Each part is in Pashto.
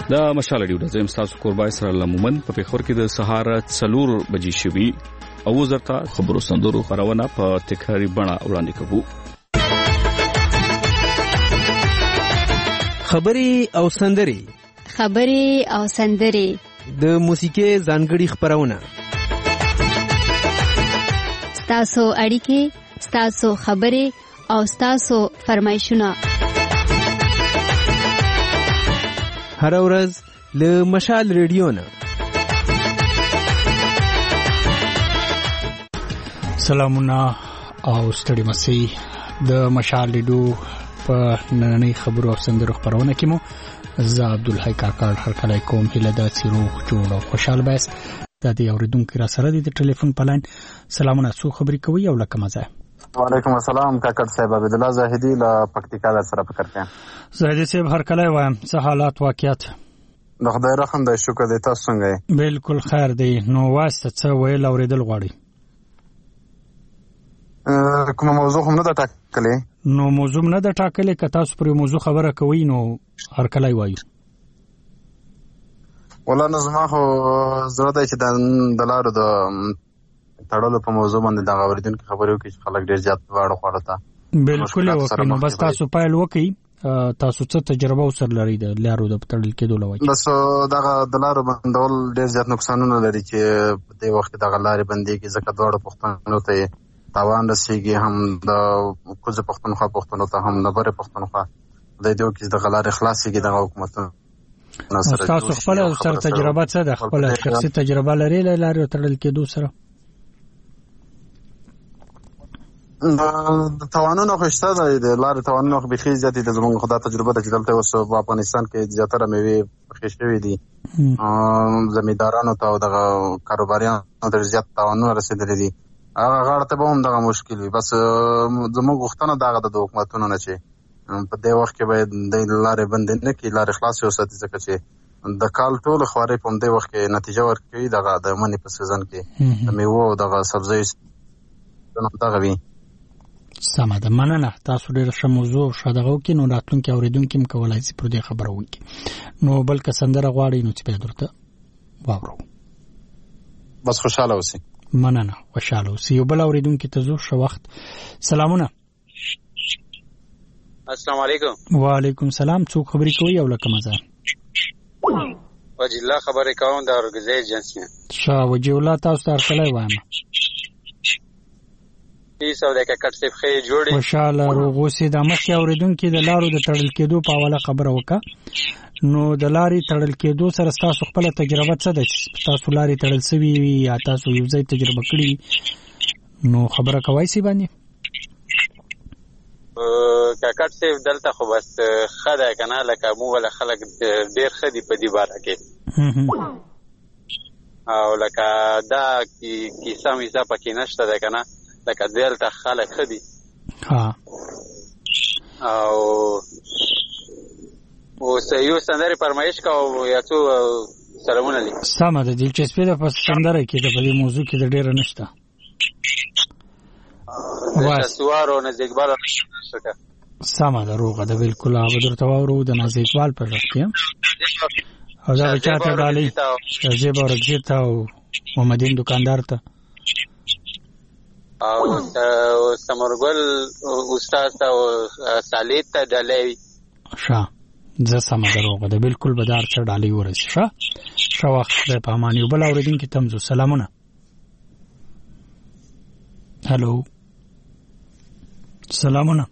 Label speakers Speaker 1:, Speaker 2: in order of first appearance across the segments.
Speaker 1: د مشال ډیو د تاسو قربای سره لمومن په پیښور کې د سهار 4 بجې شوي او زرتا خبرو سندرو خبرونه په تکراری بڼه وړاندې کوو.
Speaker 2: خبري او سندري د موسیقي ځانګړي خبرونه
Speaker 3: ستاسو اړیکې، ستاسو خبرې او ستاسو فرمایشونه
Speaker 2: هر ورځ له مشال ریډیو نه.
Speaker 4: سلامونه او ستړي مسي د مشال ریډیو په نننۍ خبرو او سندرو خبرونه کې مو زه عبدالحی کاکړ هر کله کوم هله د سیروغ جوړ او خوشحال بس د دې اوریدونکو را سره د ټلیفون په لاین. سلامونه، څو خبرې کوي او لکه مزه.
Speaker 5: وعلیکم السلام کاکړ صاحب، عبد الله زاهدی له پکتیکا در سره فکر کوم.
Speaker 4: زاهدی صاحب هر کله وایم څه حالات واقعیت؟
Speaker 5: د خدای رحم دی، شکر دی، تاسو څنګه یې؟
Speaker 4: بالکل خیر دی. نو واسطه څه ویل اوریدل غواړي؟
Speaker 5: کومه موضوع هم نه ده ټاکلې؟
Speaker 4: نو موضوع نه ده ټاکلې، که تاسو پر موضوع خبره کوي نو هر کله وایو.
Speaker 5: والله نو زما خو زړه دی چې د لارو د تړلو په موضوع باندې د اوریدونکو خبرې وکړي چې خلک ډېر زیات واړه خواړه ته
Speaker 4: بالکل وکړي. نو بس تاسو پایل وکړي، تاسو څه تجربه وسر لري د لارو د تړل کېدو لوي؟
Speaker 5: بس دغه د لارو بندول ډېر زیات نقصانونه لري چې په دې وخت کې دغه لارې بندېږي، ځکه دواړو پښتنو ته تاوان رسېږي، هم د کوزه پښتونخوا پښتنو ته، هم د برې پښتونخوا د دې کې دغه لارې خلاصېږي. دغه حکومتونه
Speaker 4: تاسو خپل سره تجربه څه ده؟ خپل شخصي تجربه لري له لارې تړل کېدو سره؟
Speaker 5: د توانونو خو شته دی، د لارې توانونه خو بیخي زیاتې دي. زموږ خو دا تجربه ده چې دلته اوس په افغانستان کې زیاتره مېوې پخې شوي دي، زمیندارانو ته او دغه کاروباریانو ته زیات توانونه رسېدلي دي. هغه غاړه ته به هم دغه مشکل وي. بس زموږ غوښتنه دغه د حکومتونو نه چې په دې وخت کې باید د لارې بندې نه کړي، لارې خلاصې وساتي، ځکه چې د کال ټولې خوارۍ په همدې وخت کې نتیجه ورکوي. دغه د مني په سیزن کې د میوو او دغه سبزیو دغه وي.
Speaker 4: سمه ده، مننه. تاسو ډېر ښه موضوع ښه دغه وکړي، نو راتلونکي اورېدونکي هم کولی شي پر دې خبره وکړي. نو بلکې سندره غواړئ نو چې بیا درته واورو.
Speaker 5: بس خوشحاله اوسئ.
Speaker 4: مننه، خوشحاله اوسئ. یو بل اورېدونکي ته ځو. ښه وخت. سلامونه.
Speaker 6: السلام علیکم.
Speaker 4: وعلیکم سلام. څوک خبرې کوي او لکه مزه؟
Speaker 6: وجه الله خبرې کوم د اورګزۍ ایجنسي.
Speaker 4: ښه وجه الله، تاسو ته هرکلی وایم.
Speaker 6: پیسو د کاکړ صاحب خیر جوړي
Speaker 4: خوشاله روغ اوسئ. د مخکې اورېدونکي د لارو د تړل کېدو په حواله خبره وکړه. نو د لارې تړل کېدو سره ستاسو خپله تجربه څه ده چې تاسو لارې تړل سوي وي یا تاسو یو ځای تجربه کړي، نو خبره کوئ سي باندې؟
Speaker 6: کاکړ صاحب دلته خو بس ښه دی که نه، لکه موږ وله خلک ډېر ښه دي په دې باره کې، او لکه دا کیسه میسه پکې نشته دی که نه، لکه دلته خلک ښه دي. او اوس یو سندرې فرمایش کا او یا څو سلامونه دي.
Speaker 4: سمه ده، دلچسپي ده په سندره کې ده، په دې موضوع کې د ډېره نشته.
Speaker 6: سوار او ناز اقبال شکر.
Speaker 4: سمه ده، روغه ده، بالکل. هغه درته واورو د ناز اقبال پر وخت کې او دا چاته ډالۍ زیبا ورکزي ته او محمدین دکاندار ته
Speaker 6: او سمرګل استاد ته او صالح ته ډالۍ.
Speaker 4: ښه، زه سمه ده، روغه ده، بالکل به دار څه ډالۍ ورسي. ښه وخت دی په امان. یو بل اورېدونکي ته هم ځو. سلامونه. هلو، سلامونه.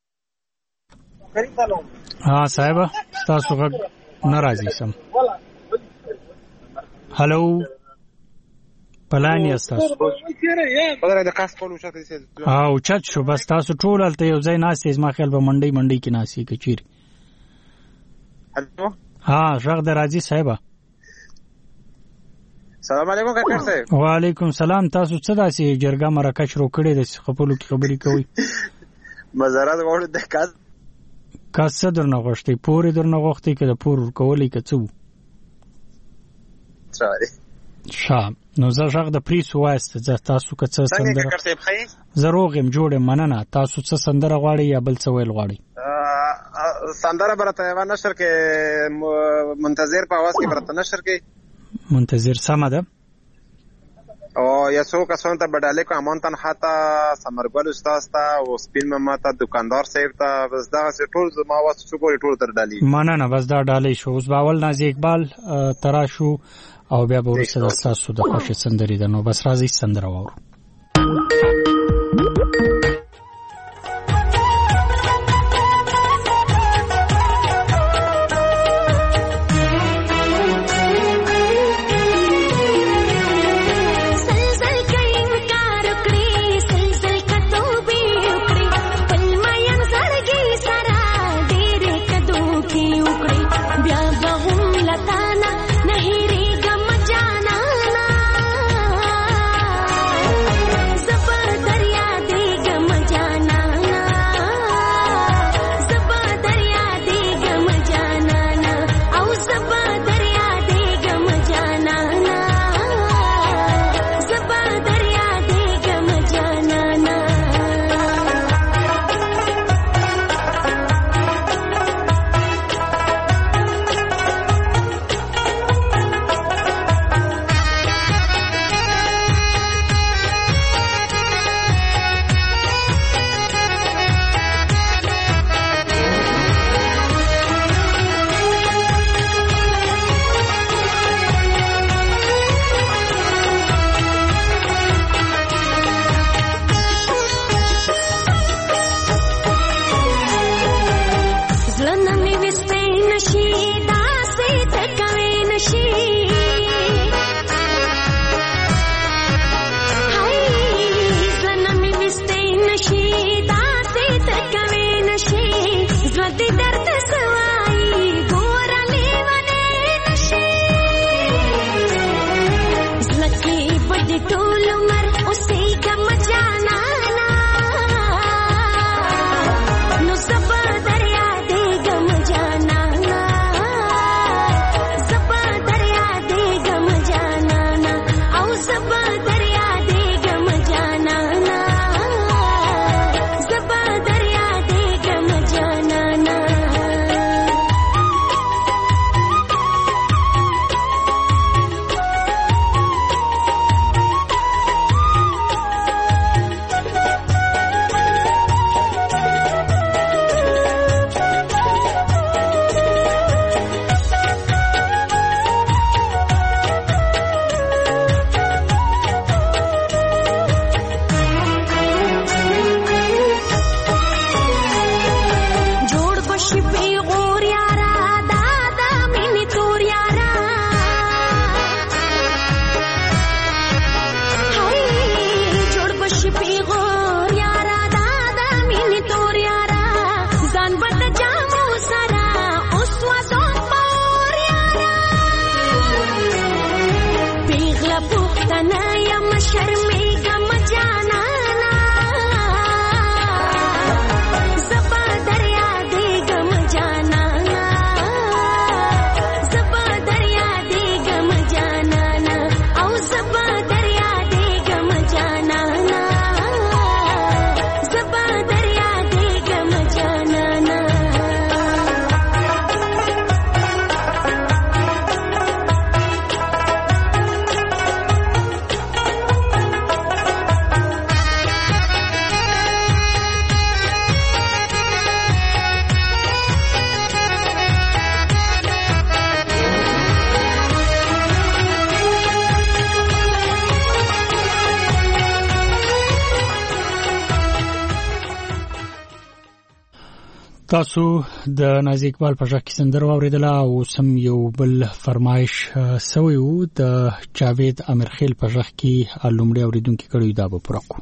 Speaker 4: صاحب ستاسو غږ نه راځي سم. هلو، پلان یې ستاسو اوچت شو. بس تاسو ټول هلته یو ځای ناست یې، زما خیال به منډۍ کې ناست یې که چیرې. غږ د راځي صاحبه.
Speaker 6: سلام علیکم کاکړ صاحب.
Speaker 4: وعلیکم سلام. تاسو څه داسې جرګه مرکه شروع کړې ده چې خپلو کې خبرې کوئ؟
Speaker 6: مزارات غواړو د
Speaker 4: کاس څه درنه غوښتئ؟ پور یې درنه غوښتئ که د پور ورکولی که څه وو؟ ښه، نو زه غږ د پریس ووایسته. تاسو که څه سندره؟ زه روغ یم، جوړ یم، مننه. تاسو څه سندره غواړئ یا بل څه ویل غواړئ؟
Speaker 5: سندره برته و نشر کې منتظر په आवाज کې برته نشر کې
Speaker 4: منتظر سم ده
Speaker 5: او یا څو کسان ته بداله کو امان تن حتا سمرګل استاد ته او سپین مما ته دکاندار صاحب ته بس دا ټول ما واس شکر ټول تر ډالي
Speaker 4: نه بس دا ډالې شو اوس باول نازي اقبال ترا شو او بیا به ورسره تاسو د خوښ سندري ده نو بس راځي سندره وورو تاسو د نازي اقبال په ځکه سندره اوریدله او سم یو بل فرمایش سوی وو د جاوید امرخیل په ځکه کې لومړی اوریدونکو کړي دا به پرکو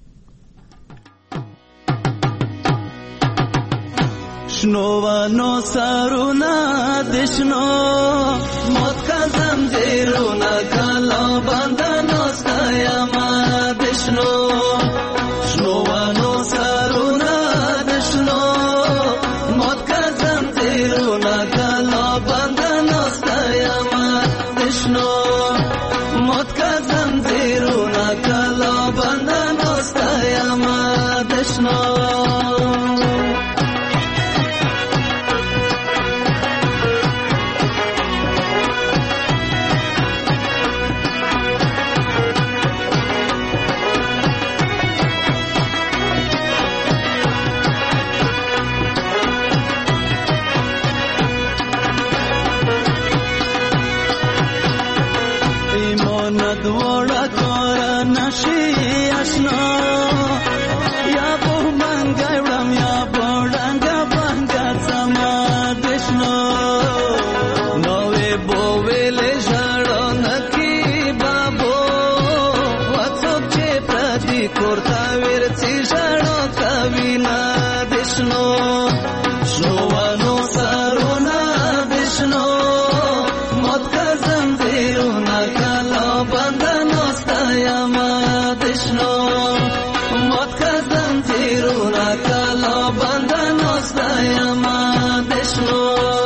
Speaker 7: شنوانو سارونا دشنو موت کا زنجیرونا کلا باندنو ستایما دشنو شنوانو سارونا دشنو موت کا زنجیرونا کلا باندنو ستایما دشنو موت کا زنجیرونا کلا باندنو ستایما دشنو پکور نشي آشنا یا په منګای وړم یا بوډنګ بنګ سما دشنو نوې بوویلې ژړو نکی بابو وڅوک چې پردي کورتا ورڅي ژړو کوي نه دشنو شنوانو سرونه دشنو موت کا زنجیرونه کلا بندنو ستایما دشنو موت کا زنجیرونه کلا بندنو ستایما دشنو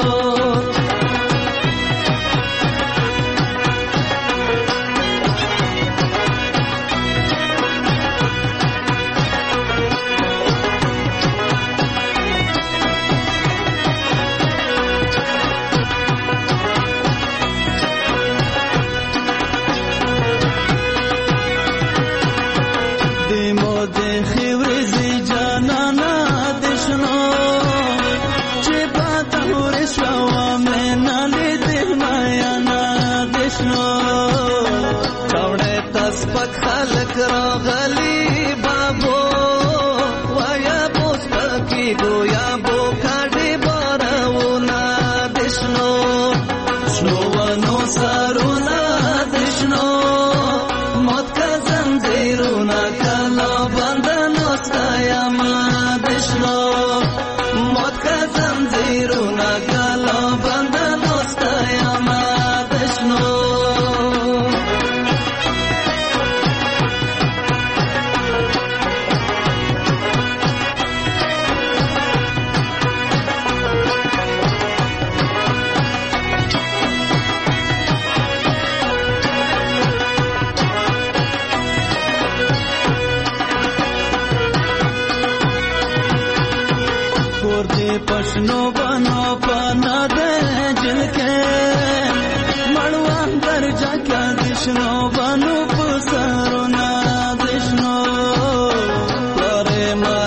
Speaker 7: خلق راغلی بابو وایا بوس پکی گویا بو کاډي بارونه دشنو شنوانو سرونه دشنو موت کا زنجیرونه کلا بندنو ستایما دشنو موت کا زنجیرونه کلا بندنو ستایما دشنو पशनो बनो पना दे जिनके मड़वान कर जाके दिशनो बनो पुसरो ना दिशनो लोरे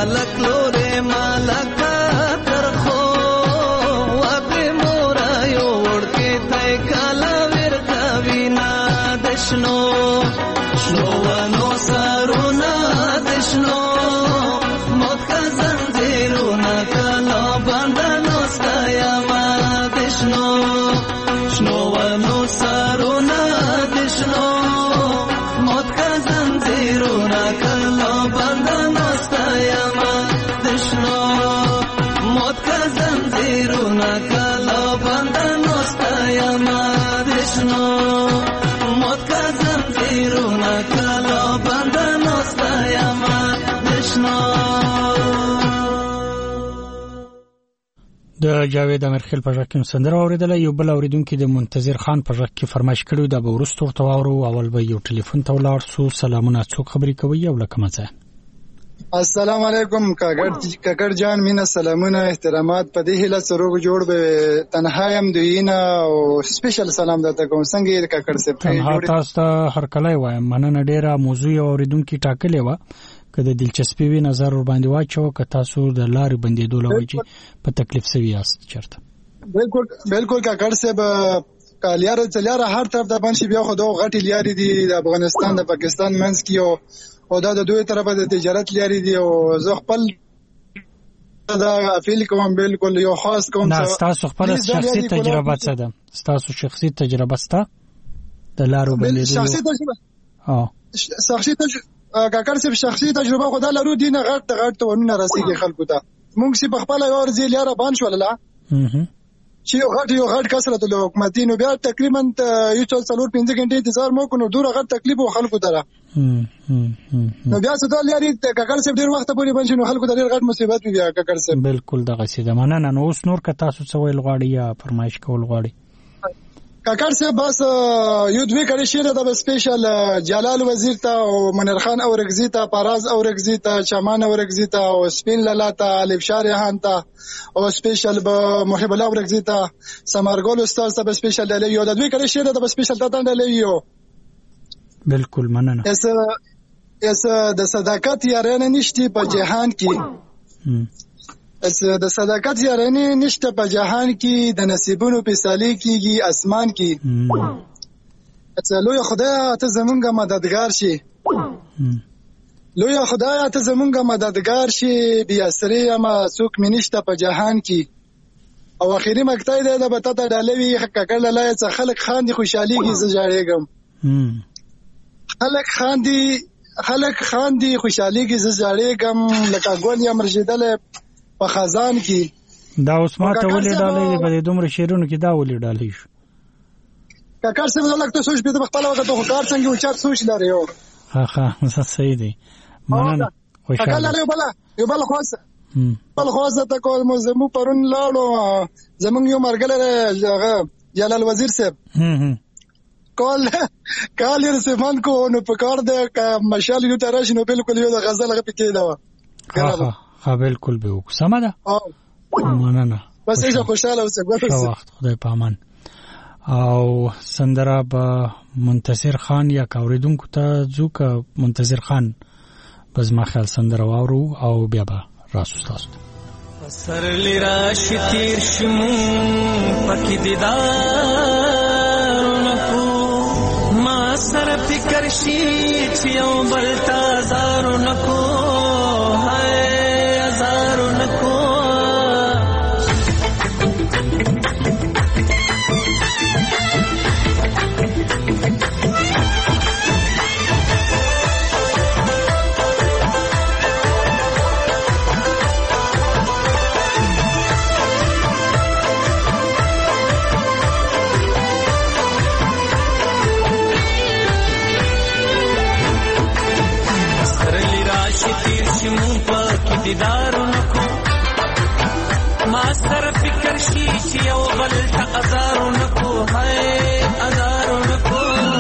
Speaker 7: मालक कर खो वापे मोरायो उड़ के तय काला वीर कविना दिशनो शोवनो सरो ना दिशनो मोत का जंजीरो ना कला बंधनो स्तयमा दिशनो शोवनो सरो ना दिशनो मोत का जंजीरो ना कला बंधनो स्तयमा दिशनो मोत का जंजीरो ना कला बंधनो स्तयमा दिशनो मोत का जंजीरो ना कला बंधनो स्तयमा दिशनो
Speaker 4: د جاوید امرخیل په ژغ کې سندره اوریدله. یو بل اوریدونکو د منتظر خان په ژغ کې فرمایش کړو د ورستو تواورو اول به یو ټلیفون ته ولاړ سو. سلامونه، څوک خبرې کوي او لکه مزه؟
Speaker 8: السلام علیکم کاکر جان، مینا سلامونه احترامات. په دې هله سروغ جوړ به تنهایم دوینه او سپیشل سلام درته کوم. څنګه کاکر صاحب؟
Speaker 4: تنها تاسو ته هر کله وایم مننه. ډیره موضوع اوریدونکو ټاکلې و که د دلچسپي وي نظر ور باندې واچو که تاسو د لارې بندېدو لوي چې په تکلیف سوي یاست چرته.
Speaker 8: بالکل کاکر صاحب، کالیار چلیاره هر طرف د باندې بیا خو دوه غټي لیاري دي د افغانستان د پاکستان منځ کې او دا د دوی طرفه د تجارت لیاري دي او زه خپل دا اپیل کوم بالکل یو خاص کوم.
Speaker 4: تاسو خپل شخصي تجربه څه ده؟ تاسو شخصي تجربه ستا د لارو بندېدو؟
Speaker 8: شخصي تجربه کاکر صاحب شخصي تجربه خو دا لرو دینه غټ ونونه راسيږي خلکو ته. مونږ سي په خپل یو ځل یاره بان شو لاله چې یو غټ کثرت له حکومتي نو بیا تقریبا یو څل 4-5 غنټه انتظار مو کو نو ډور غټ تکلیف خلکو ته را نو بیا څه ډول یاري کاکر صاحب ډیر وخت پورې بنشي نو خلکو ته ډیر غټ مصیبت بیا کاکر صاحب.
Speaker 4: بالکل دغه څه د مننه. نو اوس نور که تاسو څه ویل غواړئ یا فرمایش کول غواړئ؟
Speaker 8: کاکر صاحب بس یو دوی کړي شي د سپیشل جلال وزیر ته او منیر خان اورګزی ته، پاراز اورګزی ته، چامان اورګزی ته او سپین لالا ته، الف شارحان ته او سپیشل به محب الله اورګزی ته، سمارګول استاد ته سپیشل دی یو د دوی کړي شي د سپیشل ته تندل یو.
Speaker 4: بالکل مننه.
Speaker 8: اس د صداقت یارانه نشتی په جهان کې، اس د صداقت یارانه نشته په جهان کې، د نصیبونو په سالي کېږي اسمان کې. لوی خدای ته زمونږ مددگار شي لوی خدای ته زمونږ مددگار شي بیا سری ما څوک منشته په جهان کې او اخیری مقطع دی د بته ته ډالوي ککړ لای څخه خلک خاندي خوشحاليږي ز جاړېږم خلک خاندي خوشحاليږي ز جاړېږم لکه ګل یا مرشدل په خزان کې
Speaker 4: دا اوس ما ته ولې ډالې په دومره شیرونو کې دا ولې ډالې شو
Speaker 8: کاکار څه مله ته سوچ به خپل وخت ته کار څنګه او چات سوچ لري یو
Speaker 4: ها صحیح دی مننه خوشاله
Speaker 8: یو بل خاصه ته کول مو پرون لاړو زمونږ یو مرګله جلال وزیر صاحب کال یې سیمان کو نو په کار د مشال یو ترش نو بالکل یو د غزل غو پکې دا
Speaker 4: ها بالکل به وسمه ده مننه
Speaker 8: بس ایزه خوشاله اوسه
Speaker 4: وخت خدای پامان او سندره با منتصر خان یا کوریدونکو ته ځکه منتصر خان بس ما خیال سندره واورو او بیا به راسو تاسو
Speaker 7: سر لرا شتیر شمو پکی دیدار نکو ما سر فکر شی چیو بلتا زارو نکو ہے زارو نکو دیدارو نکو ما سر فکر شی چی او غلط ازارو نکو ہے ازارو نکو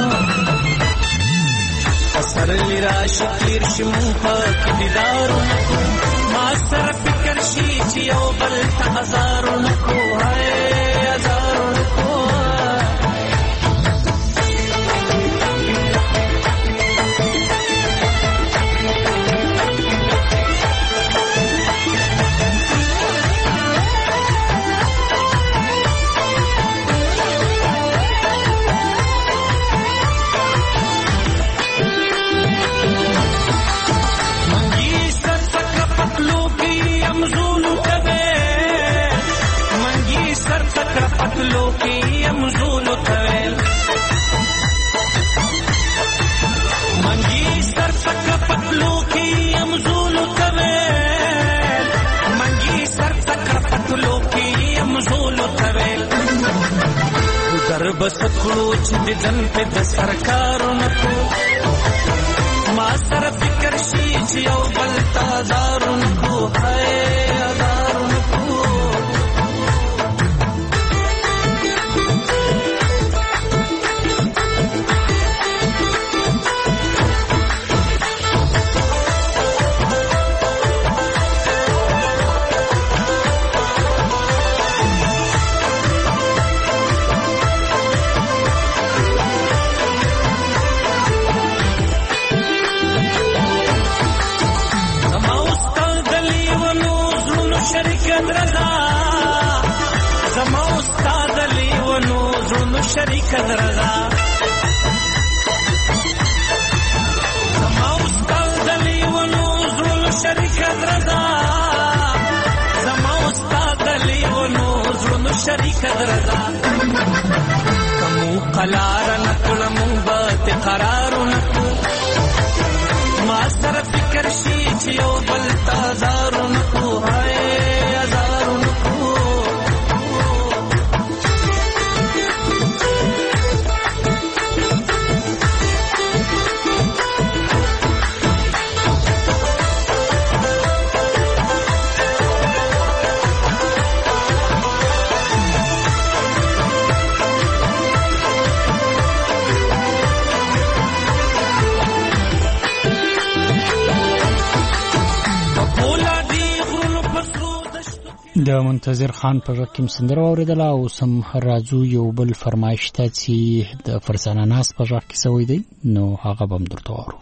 Speaker 7: سر لرا شکیر شمو پاک دیدارو نکو ما سر فکر شی چی او غلط ازارو نکو ہے ازارو نکو پتلو کی امزول طویل منگی سر تک پتلو کی امزول طویل منگی سر تک پتلو کی امزول طویل در بس کلوچ دن پہ د سرکارو نکو ما سر فکر شی چیو بلتا دارو نکو ہے دارو نکو شریک درزا زما استاد علی و نور شریک درزا زما استاد علی و نور شریک درزا کمو قلار نکلمو بات قرار نکو ما سر فکر شی چیو بلتا زارو نکو ہے ازارو نکو
Speaker 4: د منتظر خان په غږ کې سندره اوریدله او سم راځو یو بل فرمایش ته چې د فرزانه ناز په غږ کې سوی دی نو هغه به هم درته واورو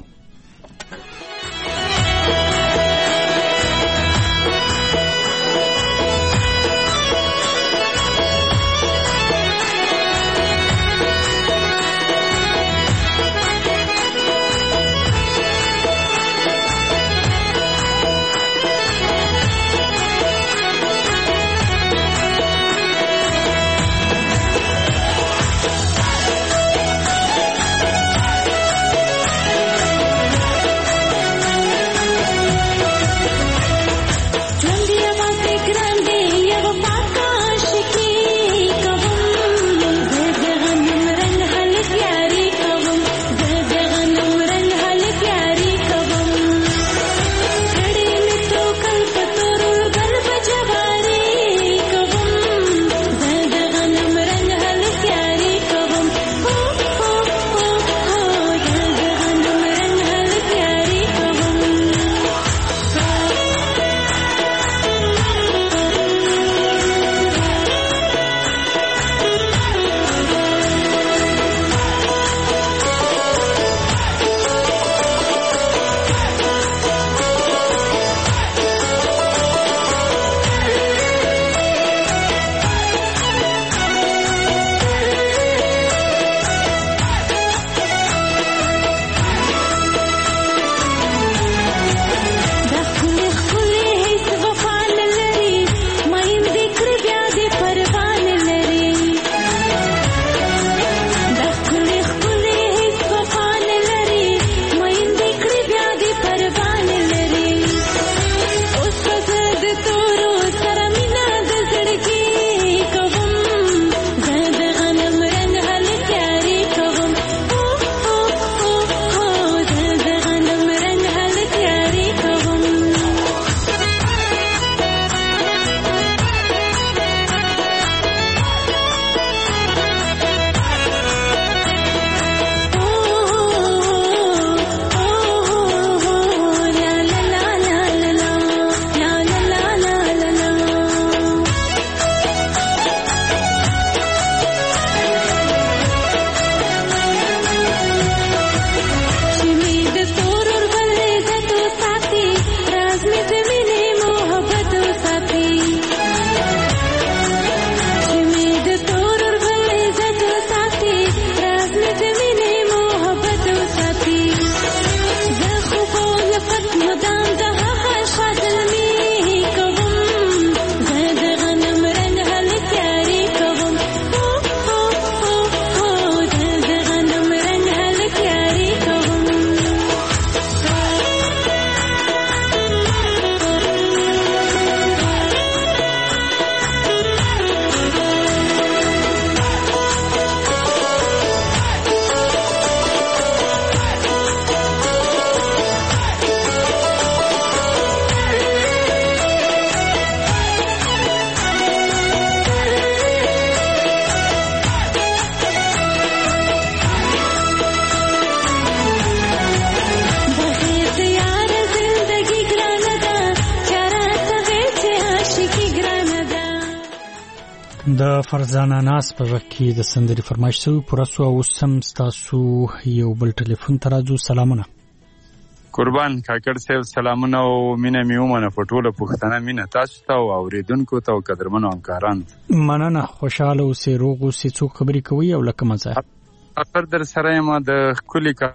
Speaker 4: د فرزانه ناس په وخت کې د سندري فرمایش سو پرسو او سم تاسو یو بل ټلیفون ترازو سلامونه
Speaker 9: قربان کاکړ صاحب سلامونه او مینه میومنه په ټوله پښتنه مینه تاسو ته او اوریدونکو ته او قدرمنو همکاران مننه
Speaker 4: خوشاله اوسې روغ اوسې څوک خبرې کوي او لکه مزه
Speaker 9: اخر در سره ما د کلی کا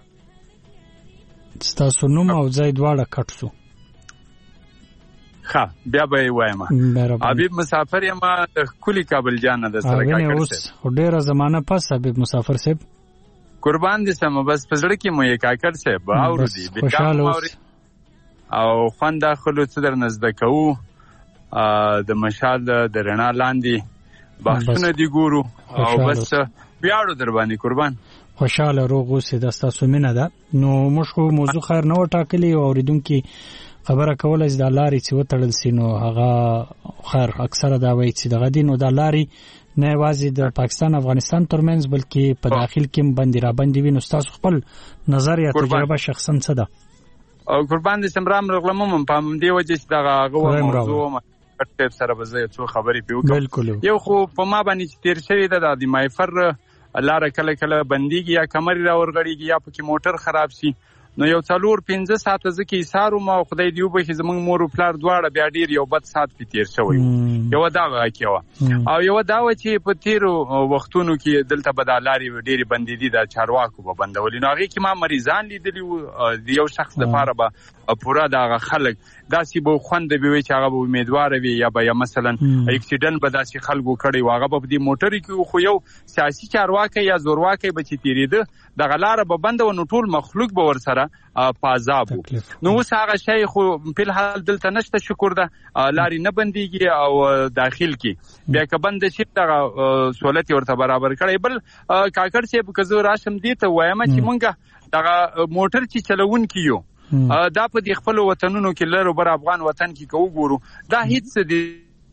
Speaker 4: تاسو نوم او ځای دواړه کټ سو
Speaker 9: ها بیا به وایم حبیب مسافر یم د کلی کابل جان د سره کاکړ
Speaker 4: صاحب ډیره زمانہ پس حبیب مسافر صاحب
Speaker 9: قربان دي سم بس پزړه کې مو یې کاکړ صاحب اورو دي بیا او خوان داخلو څه در نزد کوو د مشال د رڼا لاندې بحثونه دی ګورو او بس بیاړو در باندې قربان
Speaker 4: خوشاله روغ اوسې د تاسو مینه ده نو موږ موضوع خیر نه وټاکلی او اوریدونکو خبره کولای چې د لارې چې وتړل سي نو هغه خیر اکثره دا وایي چې دغه دین او د لارې نه یوازې د پاکستان افغانستان ترمنځ بلکې په داخل کې باندې را باندې وینو تاسو خپل نظر یا تجربه شخصا څه ده
Speaker 9: او قربان دي سمرام رغلم په دې وجه چې دغه موضوع کټ سره به زه څو خبرې پیوکم یو خو په ما باندې تیر شوی د مایفر لار کله کله بنديږي یا کمر را ورغړیږي یا پکې موټر خراب شي نو یو 4-5 ساعت ځکه ایثارو ما خدای دی وبخي زمنګ مور او پلار دواړه بیا ډیر یو بد ساعت په تیر شوی یو دا واقعیا او یو دا و چې په تیرو وختونو کې دلته بدالاري ډیر بنديدي د چارواکو په بندولې نو هغه کې ما مریضان لیدلی دی یو شخص د پاره به پورا دغه خلک داسې به خوند به وي چې هغه به امیدوار وي یا به مثلا اکسیډنټ به داسې خلکو کړي واغه به د موټر کې خو یو سیاسي چارواکي یا زورواکي به چې تیریده د غلاره به بند و نو ټول مخلوق به ور سره پازابو نو اوس هغه شی خو په حال دلته نشته شکر ده لاري نه بنديږي او داخل کې بیا که بند شي دغه سہولت ورته برابر کړي بل کاکړ چې کزو راشم دي ته وایم چې مونږه دغه موټر چې چلون کیو دا په د خپل وطنونو کې لر بر افغان وطن کې کو ګورو دا هیڅ دي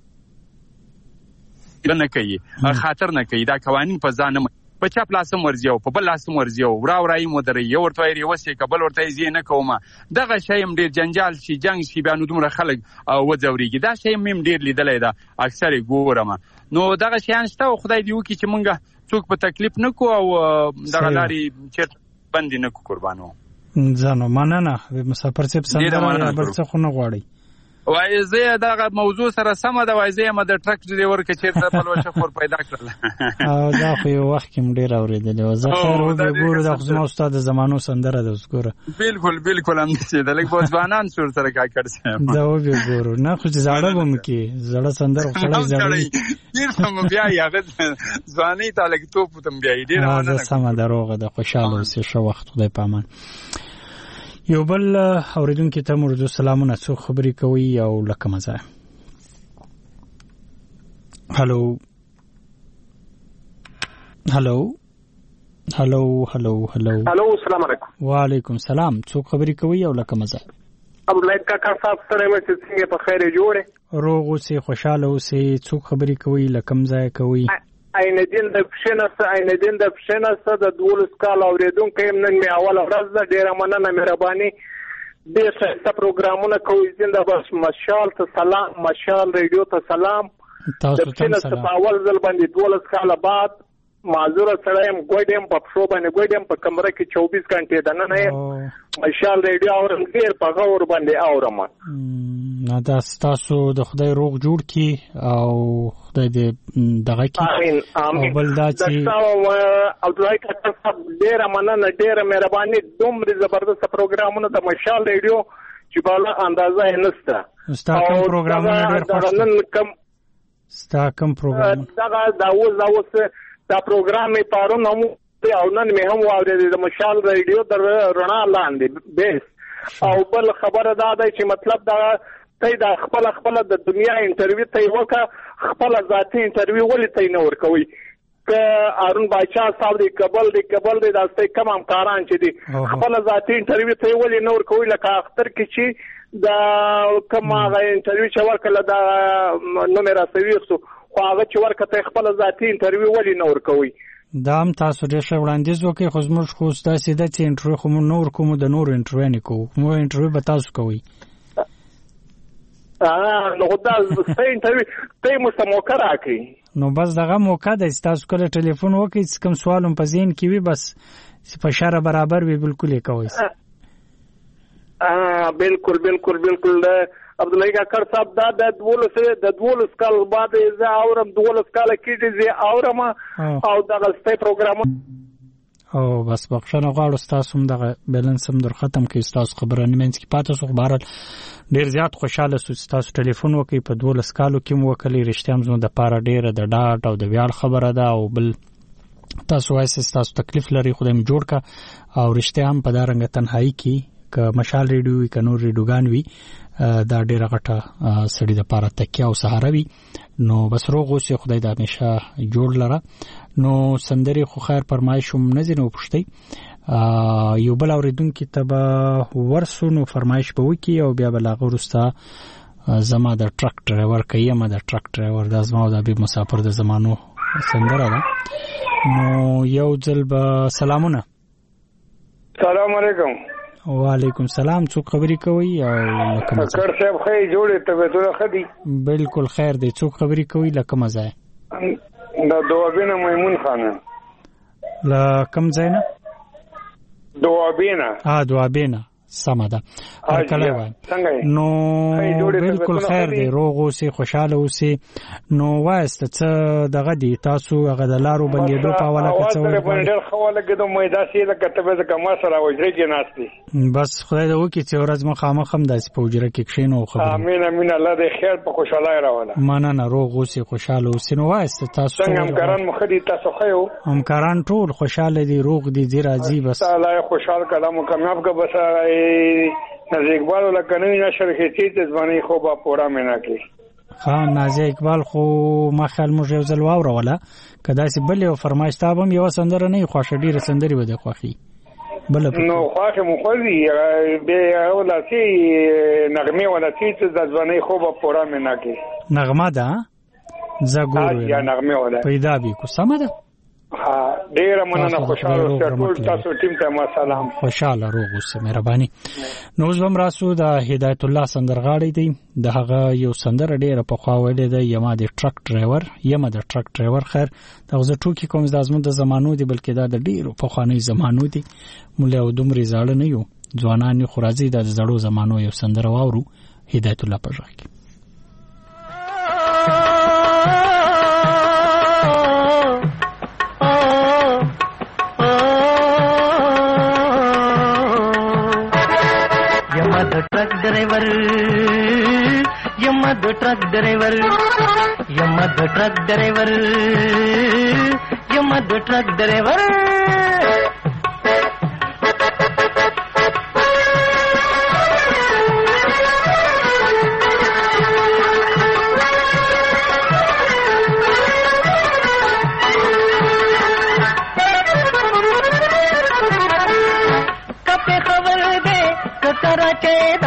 Speaker 9: نه کوي خاطر نه کوي دا قوانين په ځان په چا پلاسم ورزیو په بل لاسم ورزیو راورای مودري یو ورته یې وسې کبل ورته یې نه کومه دغه شیم ډیر جنجال شي جنگ شي بیان دومره خلک وځوريږي دا شیم مم ډیر لیدلای دا اکثر ګورم نو دغه شیان شته خدای دی وکي چې مونږه څوک په تکلیف نکو او دغه لاري چیرته بند نه کو قربانو
Speaker 4: ځانو مننه مسافر صاحب سندره بل څه خو نه غواړي
Speaker 9: وای زه دغه موضوع سره سم ده وای زه ما د ټرک ډرایور کې چیرته بلوه شفور پیدا کړل
Speaker 4: او دا خو یو وخت کې ډیر اوریدل او زه خیر و به ګورو د خپل استاد زمانو سندره د وګوره
Speaker 9: بالکل هم چې د لګ بوځوانان سور سره کا کړم
Speaker 4: دا و به ګورو نه خو زړه وم کې زړه سندره خړې زړې
Speaker 9: ډیر سم بیا یغه ځواني تعلق ته پوتم بیا ډیر
Speaker 4: نه سم دروغه د خوشاله اوسې شو وخت خدای پامان یو بل اوریدونکو ته مرجو سلامونه څو خبرې کوي او لکه مزه هالو
Speaker 10: السلام علیکم
Speaker 4: وعلیکم السلام څو خبرې کوي او لکه مزه
Speaker 10: عبدالله کاکا صاحب سره مې څنګه په خیر جوړه
Speaker 4: روغ اوسې خوشاله اوسې څو خبرې کوي لکه مزه کوي
Speaker 10: عینالدین د پښنه د 12 کال اوریدونکو نن مې اول ورځ ده ډیره مننه مهرباني ډیر ښه پروګرامونه کوي زنده بس مشال ته سلام مشال ریډیو ته سلام
Speaker 4: تاسو ته سلام
Speaker 10: په اول ځل باندې 12 کال بعد معذور سره يم ګوډم په شو باندې ګوډم په کمره کې 24 غنټه ده نه مشال ریډیو اورم ډیر په غور باندې اورم
Speaker 4: نه دا تاسو د خدای روغ جوړ کی او خدای دې دغه کی
Speaker 10: امين بل دا چې عبدالله کاکا صاحب ډیر مننه ډیر مهرباني دومره زبردست پروګرامونه د مشال ریډیو چې بالا اندازه نشته
Speaker 4: ستاسو پروګرامونه ډیر خوښ ستاسو کوم پروګرام
Speaker 10: دا دا پروګرام می پارو نو او نن مې هم واورېد د مشال ریډیو در رڼا لاندې بیس او بل خبره دا ده چې مطلب دا ته د خپل د دنیا انټرویو ته وکړه خپل ذاتی انټرویو ولې ته نه ورکوي که ارون بادشاہ صاحب دی کبل دی داسته کم همکاران چې دي خپل ذاتی انټرویو ته ولې نه ورکوي لکه اختر کې چې دا کوم هغه انټرویو چې ورکړه دا نو مې راسوي خو هغه چې ورکته خپل ذاتی انټرویو ولې نه ورکوي
Speaker 4: دا هم تاسو ډېر ښه وړاندیز وکړئ خو زموږ خو داسې ده چې انټرویو خو موږ نه ورکوو د نورو انټرویو نه کوو موږ انټرویو به تاسو کوئ
Speaker 10: نو دا څه انټرویو ته مو موقع راکړي
Speaker 4: نو بس دغه موقع د تاسو کله ټلیفون وکړئ کوم سوال هم په ذهن کې وي بس په اشاره برابر وي بالکل یې کوئ.
Speaker 10: بالکل بالکل بالکل عبدالله کاکړ صاحب دا د 12 کال بعد زه اورم 12 کال کېږي زه اورم او دغه ستې پروګرام
Speaker 4: او بس بخښنه غواړو تاسو هم دغه بیلنس هم در ختم کړئ تاسو خبره نیمنځ کې پاتې شو بهرحال ډیر زیات خوشاله سو تاسو ټلیفون وکړئ په 12 کالو کې مو وکړئ رښتیا هم زموږ دپاره ډیره د ډاډ او د ویاړ خبره ده او بل تاسو وایئ تاسو تکلیف لري خدای مو جوړ کا او رښتیا هم په دا رنګه تنهایی کې که مشال ریډیو وي که نور ریډیوګان وي دا ډیره غټه سړي دپاره تکیه او سهاره وي نو بس روغ اوسئ خدای د همیشه جوړ لره. نو سندرې خو خیر فرمایش هم نه ځینې وپوښتئ یو بل اورېدونکي ته به ورسو نو فرمایش به وکړي او بیا به له هغه وروسته زما د ټرک ډرایور که یمه د ټرک ډرایور دا زما او د حبیب مسافر د زمانو سندره ده. نو یو ځل به سلامونه.
Speaker 10: سلام علیکم.
Speaker 4: وعلیکم سلام. څوک خبرې کوي او لکه
Speaker 10: کړ صاحب خې جوړې طبيعتونه خدي
Speaker 4: بالکل خیر دی. څوک خبرې کوي لکه مزه
Speaker 10: دا دوابینه میمون خانه
Speaker 4: لکم زینا
Speaker 10: دوابینه
Speaker 4: دوابینه سمه ده کله وای نو بالکل خیر دی روغ اوسئ خوشاله اوسئ. نو وایست څه دغه دی تاسو هغه د لارو بندېدو په حواله کې څه وایي
Speaker 10: ډېر ښه ولګېدو مې داسې لکه ته به زه ما سره حجرې کې ناست دي
Speaker 4: بس خدای دې وکړي چې ورځ مخامخ هم داسې په حجره کې کښېنو خبرې
Speaker 10: امین امین الله دې خیر په خوشحالۍ راوله
Speaker 4: مننه روغ اوسئ خوشاله اوسئ. نو وایست تاسو
Speaker 10: څنګه همکاران مو ښه دي تاسو ښه یو
Speaker 4: همکاران ټول خوشاله دي روغ دي ځي راځي بس
Speaker 10: الله خوشحال کړه مو کامیاب که بس نازی اقبال لکنوی نشر خیچی تزبانی خوبا پورا مینا کی
Speaker 4: نازی اقبال خو ما خیال موږ یو ځل واوروله که داسې بل یو فرمایش تا به هم یوه سندره نه وي خوښه ډېره سندرې به دې خوښي
Speaker 10: نو خوښې مو خوځي بیا ولاسي نغمې ولاسي تزبانی خوبا پورا مینا کی
Speaker 4: نغمه ده زه ګورو
Speaker 10: یا نغمې ولا
Speaker 4: پیدا بي کو سمه ده
Speaker 10: ډیره مننه خوشاله اوسئ ټول تاسو ټیم ته ما سلام
Speaker 4: خوشاله روغ اوسئ مهرباني. نو اوس هم راسو د هدایت الله سندرغاړی دی د هغه یو سندره ډیره پخوا ویلې ده یما د ټرک ډرایور خیر دا زه ټوکی کوم د ازمن د زمانو دی بلکې دا د ډیرو پخواني زمانو دی موږ او دومره زاړه نه یو ځوانان خو راځي د زړو زمانو یو سندره واورو هدایت الله په ژغ کې
Speaker 7: ड्राइवर यमद ट्रक ड्राइवर यमद ट्रक ड्राइवर यमद ट्रक ड्राइवर कपे खबर दे कतरा चेदा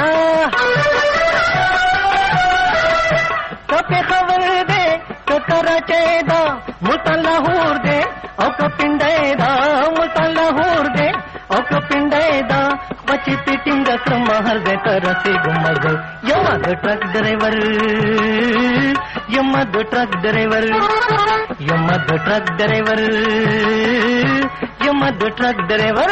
Speaker 7: कपे खबर दे कतरा चेदा मुतल्लाहूर दे औ कपिंडेदा मुतल्लाहूर दे औ कपिंडेदा बची पिटिंग क्रम हर दे तरसे गुमग यमद ट्रक ड्राइवर यमद ट्रक ड्राइवर यमद ट्रक ड्राइवर यमद ट्रक ड्राइवर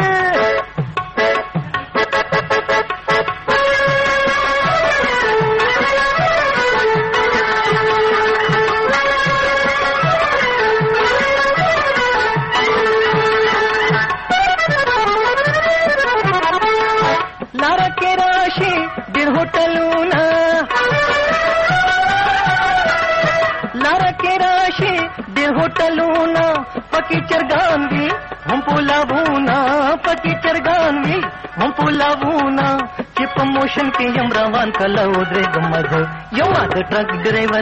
Speaker 7: होटलूना पकी चरगानवी हम पुलावूना पकी चरगानवी हम पुलावूना कि प्रमोशन के यमरावान कलौद्रे गमद यमद ट्रक ड्राइवर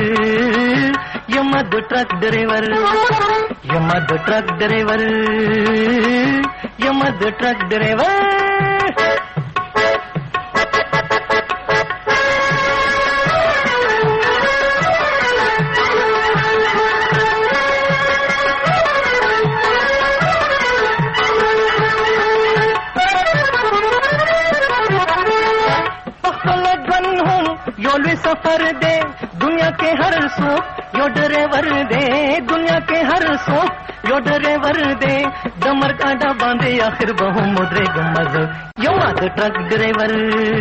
Speaker 7: यमद ट्रक ड्राइवर यमद ट्रक ड्राइवर यमद ट्रक ड्राइवर सफर दे दुनिया के हर सोप यो ड्राइवर दे दुनिया के हर सोप यो ड्राइवर दे दमर कांडा बांधे आखिर बहु मुद्रे गमज यो मद ट्रक ड्राइवर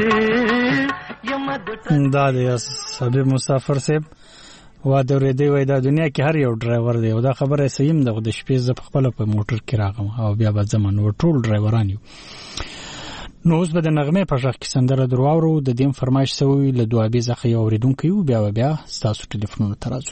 Speaker 4: دا دی حبیب مسافر صاحب وا د ورېدې وای دا دنیا کې هر یو ډرایور دی او دا خبره صحیح ده د شپې ز خپل په موټر کې راغم او بیا به زمون ټول ډرایوران یو نو اوس به د نغمه په ځخ کې سندره درواورو د دې فرمایش سوی له دوابې ځخه یو اوریدونکو یو بیا تاسو ټلیفونونه ترازو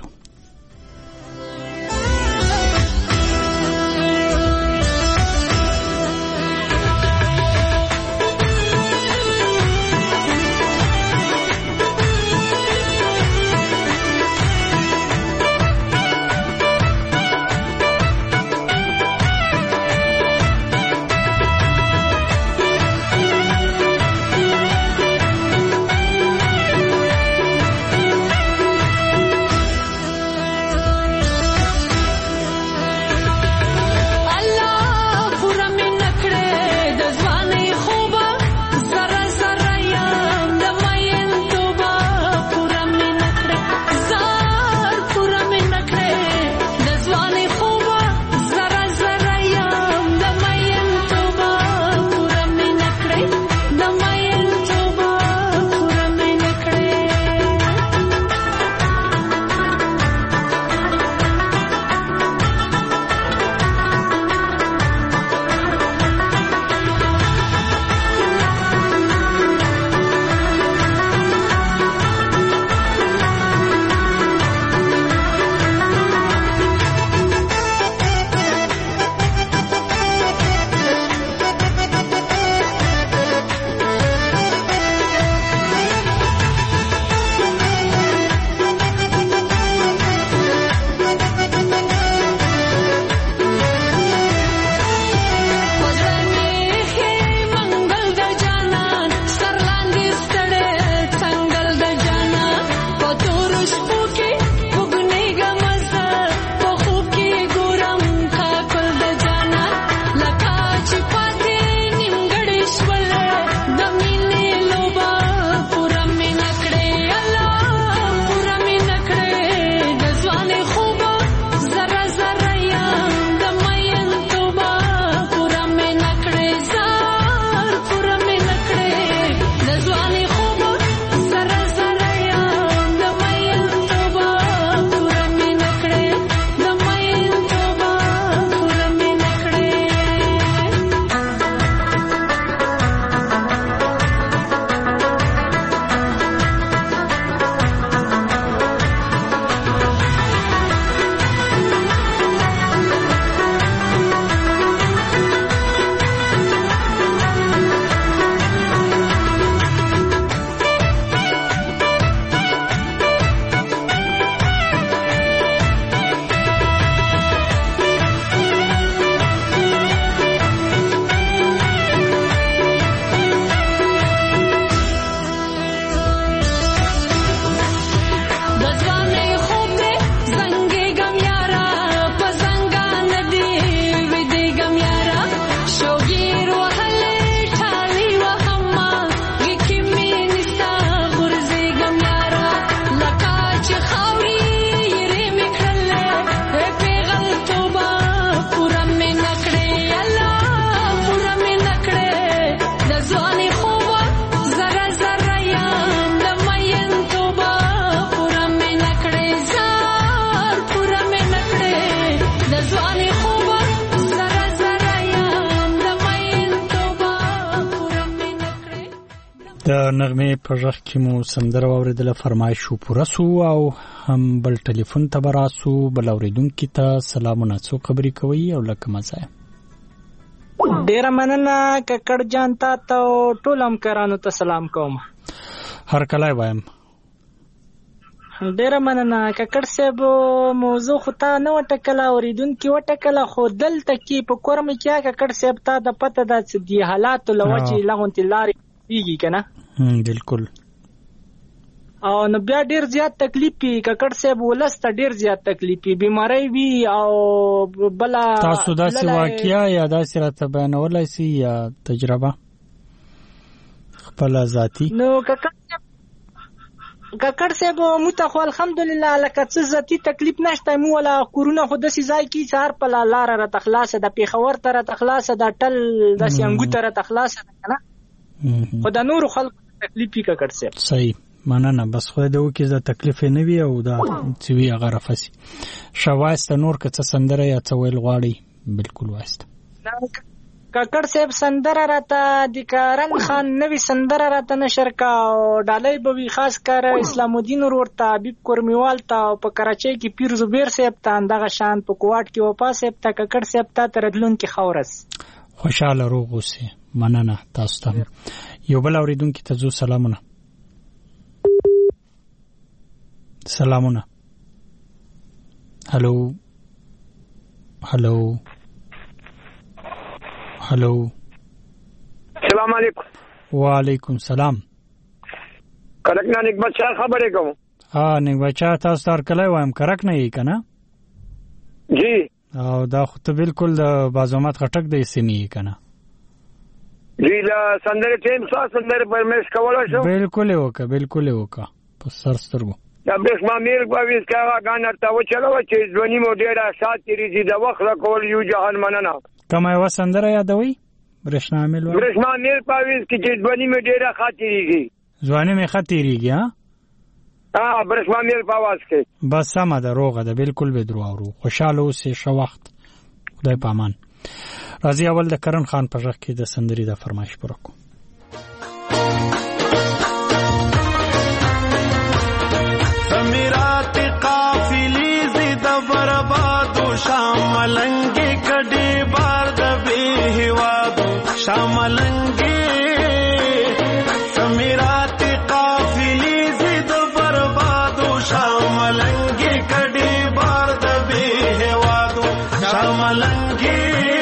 Speaker 4: د نغمه په ځخ کې مو سندره اوریدله فرمایش شو پوره سو او هم بل ټلیفون ته براسو بل اوریدونکو ته سلامونه څو خبرې کوي او لکه مزه
Speaker 11: ډیر مننه ککړ جان ته ټول همکارانو ته سلام کوم
Speaker 4: هر کله وایم
Speaker 11: ډیر مننه ککړ صاحب موضوع خو ته نه وټکله اوریدونکو وټکله خو دلته کې په کورم کې ککړ صاحب ته د پته د دې حالات لوجه لغونت لاري دیږي کنه
Speaker 4: بالکل
Speaker 11: او نو بیا ډیر زیات تکلیفي ککړ صاحب ولسته ډیر زیات تکلیفي بیماری وی او بلا
Speaker 4: تاسو داسې واقعیا یا داسې راته بیانولای شي یا تجربه خپل ذاتی
Speaker 11: نو ککړ ککړ صاحب موته خو الحمدلله لکه څه ذاتي تکلیف نشته، مو ولا کورونه خو داسې ځای کې سهار په لاره راته خلاصه ده، پېښور ته راته خلاصه ده، ټل داسې انګو ته راته خلاصه ده که نه، خو د نورو خلکو تکلیف وي ککړ صاحب.
Speaker 4: صحیح، مننه. بس خدای دې وکړي دا تکلیف یې نه وي او دا چې وي هغه رفسي. ښه وایسته نور که څه سندره یا څه ویل غواړئ بالکل وایسته.
Speaker 11: ککړ صاحب سندره راته د کارن خان نوی سندره راته نشر کا او ډالۍ به وي خاص کار اسلام الدین ورور ته، حبیب کورمیوال ته او په کراچۍ کې پیر زبیر صاحب ته، دغه شان په کوواټ کې وفا صاحب ته، ککړ صاحب ته تر راتلونکي ښه ورځ.
Speaker 4: خوشحاله روغ اوسئ. مننه تاسو ته. یو بل اورېدونکي ته ځو. سلامونه. سلامونه. هلو هلو هلو.
Speaker 12: السلام علیکم.
Speaker 4: وعلیکم سلام.
Speaker 12: کرک نه نیک بچا خبرې کوم.
Speaker 4: نیک بچا تاسو تر کله وایم کرک نه یې کنه؟
Speaker 12: جی.
Speaker 4: او دا خو ته بالکل د بازومات خټک د سیمې کنه؟
Speaker 12: جی لا سندره ټیم ساس سندره پرمیش کوله شو.
Speaker 4: بالکل وکا په سر سترګو.
Speaker 12: دا بسم امیر باویس کا غانا تا و چلو چې ځونی مو ډیره ساتری دي د وخت کول یو جهان مننه.
Speaker 4: کومه و سندره یادوي؟ برښنا امیر باویس کې چې ځونی مو ډیره خاطریږي. ځواني مې خاطریږي ها؟
Speaker 12: برښنا امیر باواز کې.
Speaker 4: بس سم ده، روغه ده، بالکل به درو اورو. خوشاله اوسې، ښه وخت. خدای پامان. راځي اول د کرن خان په ژغ کې د سندري د فرمایش پوره کو.
Speaker 13: سمیرات قافلی زید بربادو شاملنگی کډی بار د به هوادو شاملنگی. سمیرات قافلی زید بربادو شاملنگی کډی بار د به هوادو شاملنگی.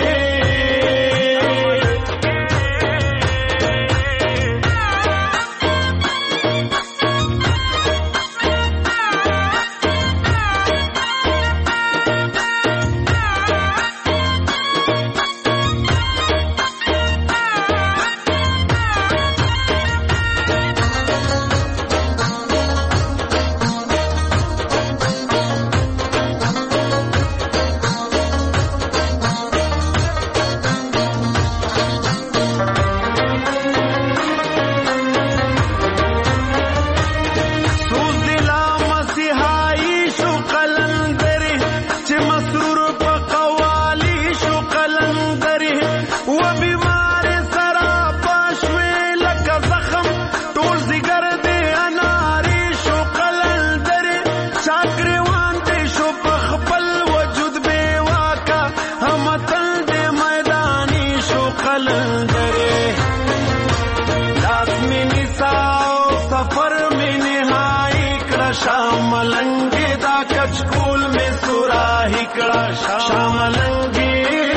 Speaker 13: شاملنگی دا کچکول میں سوراہی کڑا شاملنگی.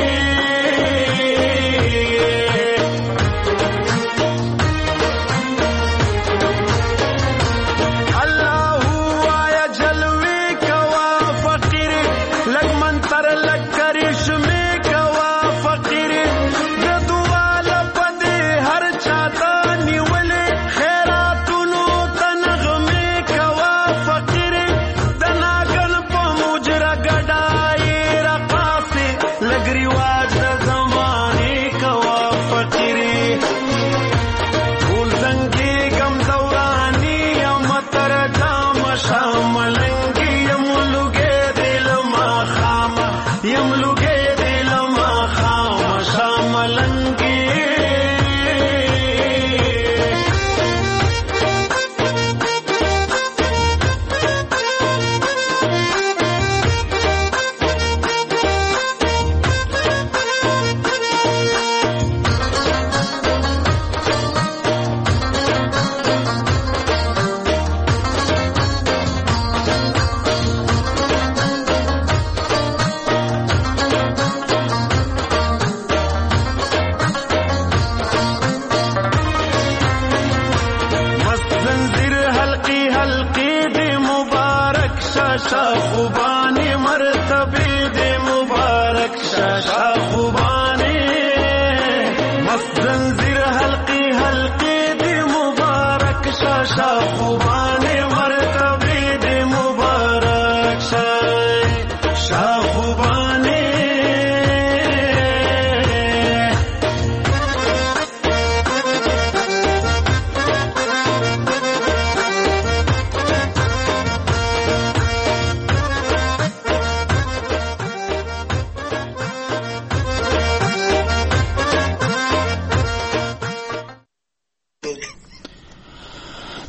Speaker 13: اللہ آیا جلوے کوا فقیر لگ منتر لگ کرش میں کوا فقیر گدوال پدے ہر چاہتا نیولے خیراتونو تنغ میں کوا فقیر دناگن پا مجرہ گڑائی رقاسی لگ رواج زمانے کوا فقیر پھول زنگی گم دورانی امتر جام شاملنگی یملوگے دل ما خام یملوگے دل ما خام شاملنگی. خوبانی مرتبی دے مبارک شاشا خوبانی مست زنجیر حلقی حلقی دے مبارک شاشا خوبانی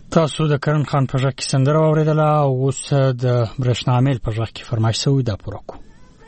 Speaker 4: تاسو د کرن خان په ژغ کې سندره اوریدله او اوس د برښنامل په ژغ کې فرمایش شوی دا پوره کو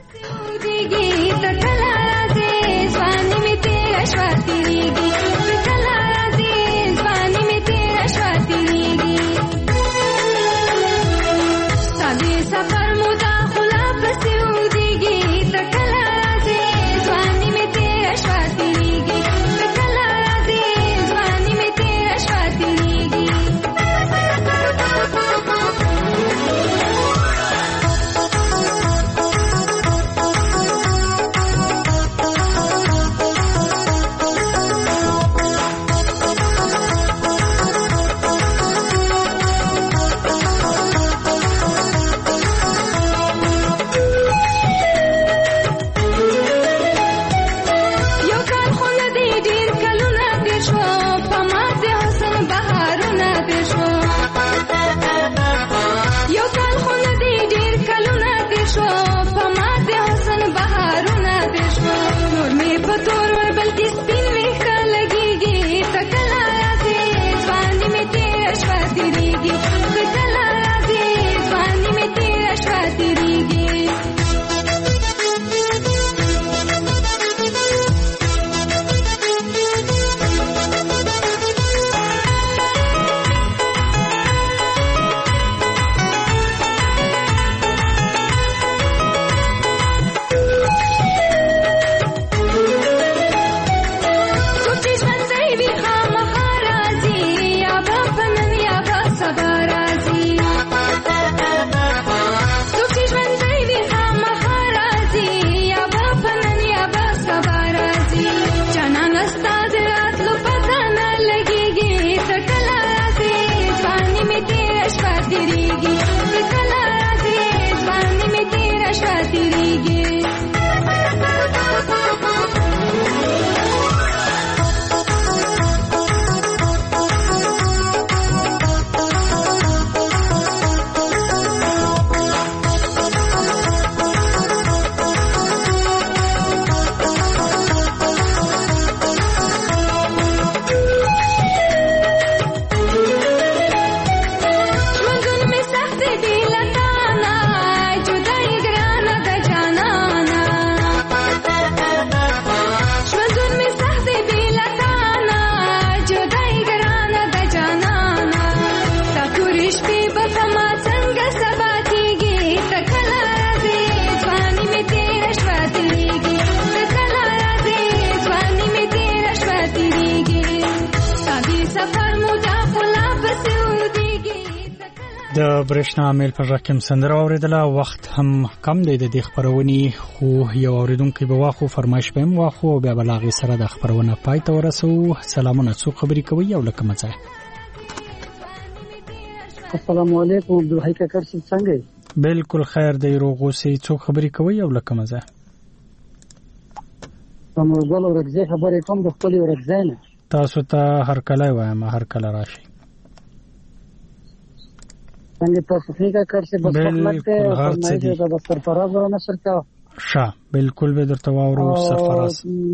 Speaker 4: د برښنامل په ژغ کې سندره اوریدله وخت هم کم دی د دې خبرونې خو یو اوریدونکو به واخو فرمایش بهم واخو بیا بلاغي سره د خبرونه پای ته ورسو سلامونه څو خبرې کوي او لکه مزه
Speaker 14: السلام علیکم عبدالحی کاکړ څنګه
Speaker 4: بالکل خیر دی روغو سي څو خبرې کوي او لکه مزه
Speaker 14: کوم ډول ورځې خبرې کوم د خپل ورځې نه
Speaker 4: تاسو ته هر کله وایم هر کله راشي
Speaker 14: څنګه تاسو څنګه کارڅه بس خپلته فرمایي دا سرفراز ورنه شرکا
Speaker 4: ښه بالکل به درته واورو سرفراز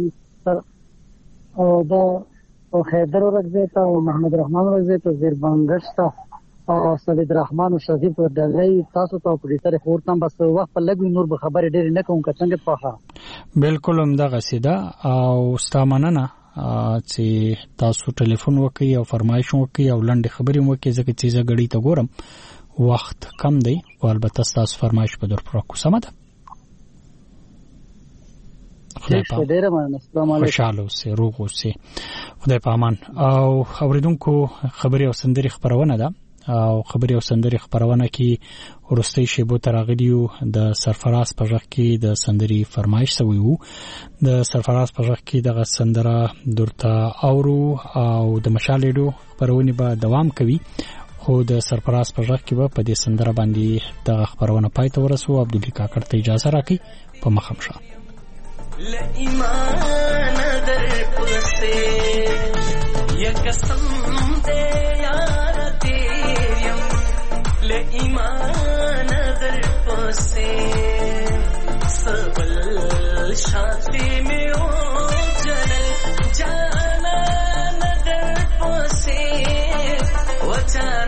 Speaker 14: او دا او حیدر ورځې ته او محمد رحمان ورځې ته زیر بنگشتا او سید رحمان او شذیب ورځې تاسو ته په دې طریقه ورته بس وخت په لګوي نور به خبرې ډېر نه کوم څنګه پوها
Speaker 4: بالکل هم دا غسیدا او ستامننه چې تاسو ټلیفون وکي او فرمایش وکي او لنډه خبرې وکي ځکه چې زه غړي ته ګورم وخت کم دی او البته تاسو فرمایش په در پر کو سمه ده خدای په ډیره مننه السلام علیکم خوشاله اوسئ روغ اوسئ خدای په امان او اوریدونکو خبري او سندري خبرونه ده او خبري او سندري خبرونه کې ورستي شیبو تراغلیو د سرفراز په ژغ کې د سندري فرمایش سوی وو د سرفراز په ژغ کې دغه سندره درته اورو او د مشالېډو خبرونه به دوام کوي خو د سرفراز په ژغ کې به په دې سندره باندې د خبرونه پای ته ورسو عبدالحی کاکړ ته اجازه راکړي په مخم شه
Speaker 13: ل ایمان در پسته یک قسم دے یار تیریم ل ایمان در پسته سبل شاتی میں او جنل جانا در پسته وچا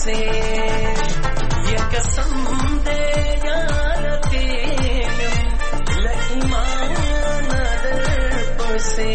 Speaker 13: پسې یا قسم دې یارته لایمان در پسې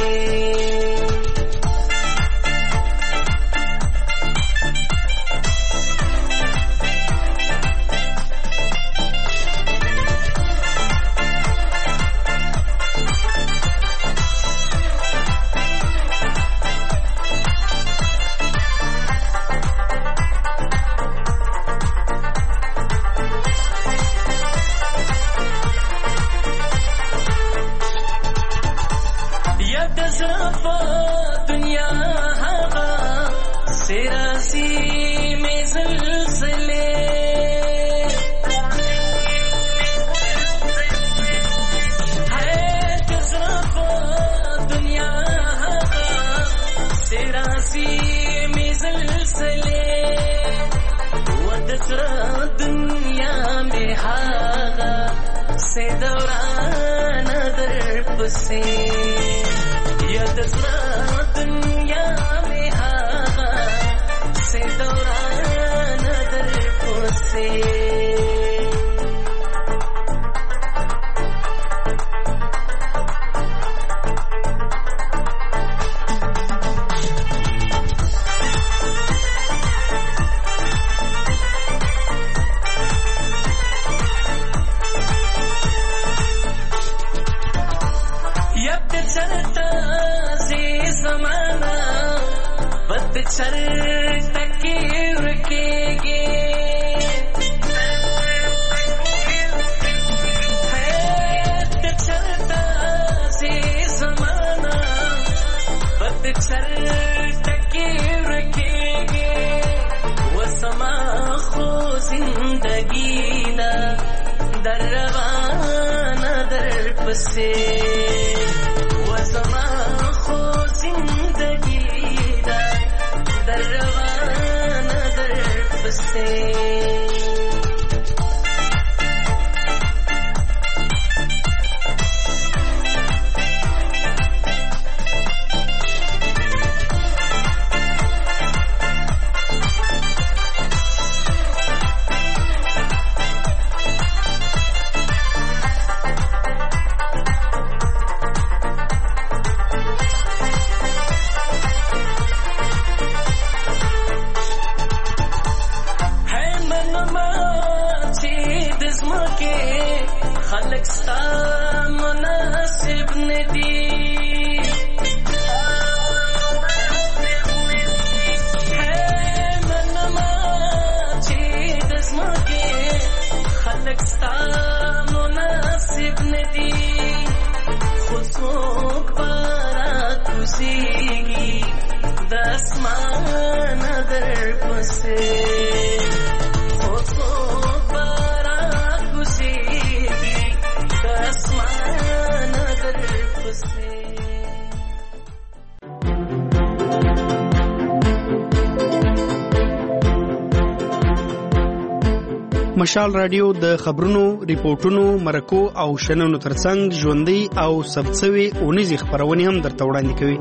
Speaker 15: مشال رادیو د خبرونو، ریپورتونو، مرکو او شننو ترڅنګ ژوندۍ او ثبتسوي اونیزې خبرونه هم درته وړاندې کوي.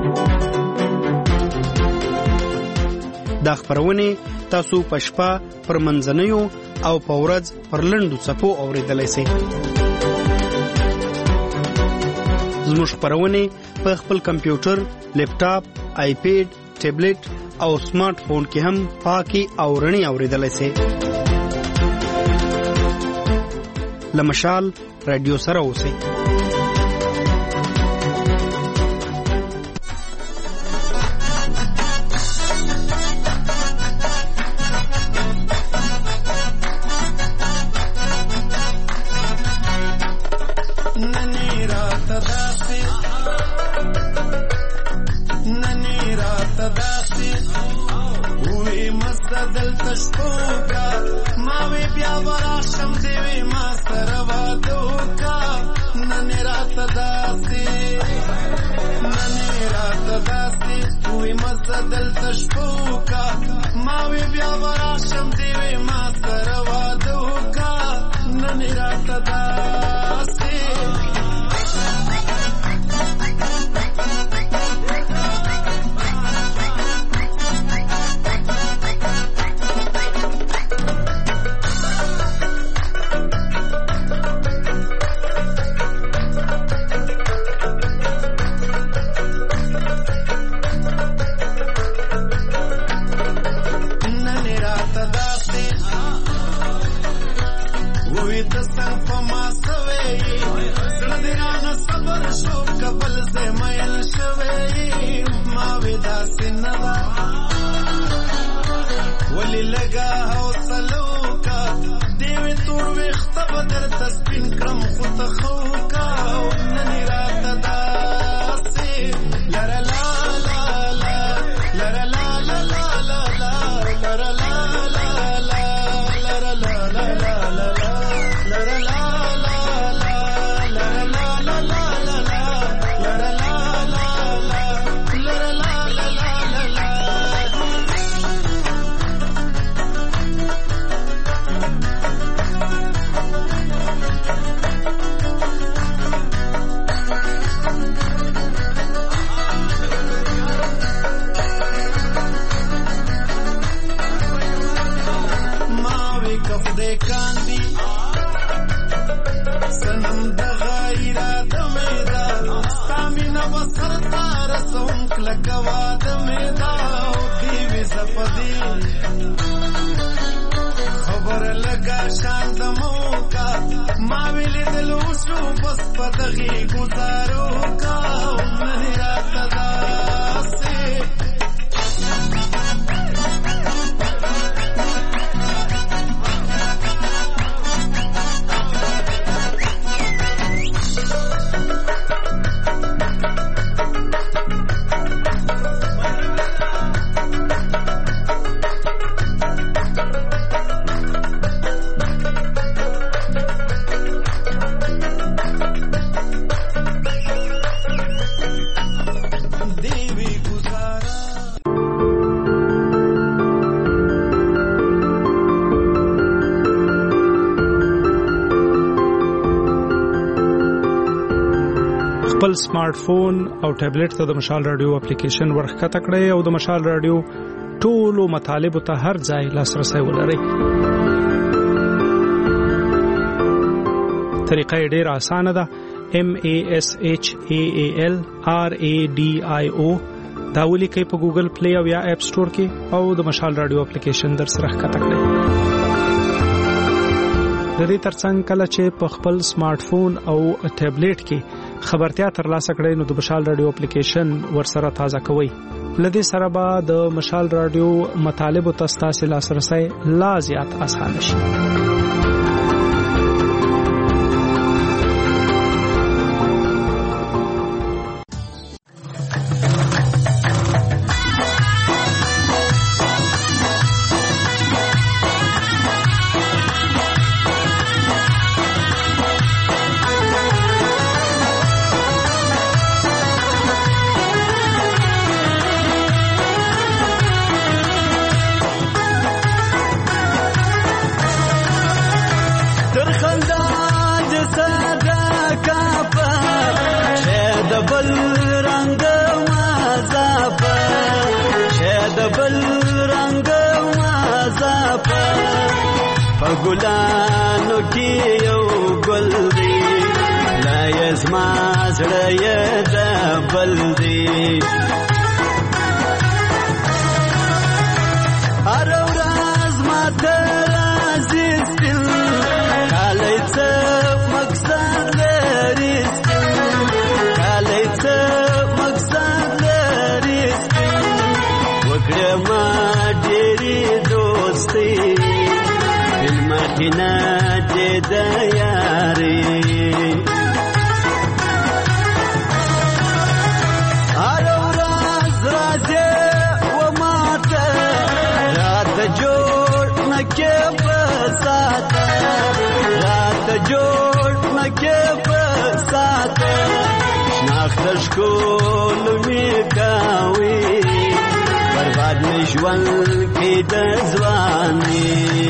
Speaker 15: دا خبرونه تاسو په شپه پر منځنیو او په ورځ پر لنډو څپو اوریدلای شئ. زموږ خبرونه په خپل کمپیوټر، لیپټاپ، آیپیډ، ټابلیټ او سمارټ فون کې هم پاکي او رڼي اوریدلای شئ. لمشال رادیو سره اوسئ.
Speaker 13: حوصلو کا دیوی توړ وخت بدر تسبین کرم خو تخو کا نن راته داسې لره لا لا لا لره لا لا لا لا لره لا لا لا لره لا لا لا لره لا لا لا لره لا لا لا لره لا لا لا لره لا لا لا کاندي سنم د غیرت میدا ستامینه وسرتار سوم کلکوا د میدا دی وی زپدی خبر لگا شان د موکا ما ویل دلو شو بس پدغي گزارو کا نه راته داسه
Speaker 16: خپل سمارټ فون او ټابلیټ ته د مشال رادیو اپلیکیشن ورخته کړئ او د مشال رادیو ټولو مطالب ته هر ځای لاسرسي ولرئ. طریقه ډېره اسانه ده. MASHAALRADIO دا ولیکئ په ګوګل پلی او یا اپ سٹور کې او د مشال رادیو اپلیکیشن در سره ښکته کړئ. د دې ترڅنګ کله چې په خپل سمارټ فون او ټابلیټ کې خبرتیا ترلاسه کړئ نو د مشال رادیو اپلیکیشن ورسره تازه کوئ. لدې سره به د مشال رادیو مطالب ته ستاسو لاسرسي لا زیات اسانه شي.
Speaker 13: ګلانو کې یو ګل دی لا یزما زړه یې د بل دی هر ورځ ماته راځي سپین کالی څه مقصد لري سپین کالی څه مقصد لري سپین وکړه ما ډېرې دوستي مدینه دې د یاري هر ورځ راځي و ماته رات جوړ نکې په ساته رات جوړ نکې په ساته شناخت شکول می کاوي برباد می ژوند کې د ځواني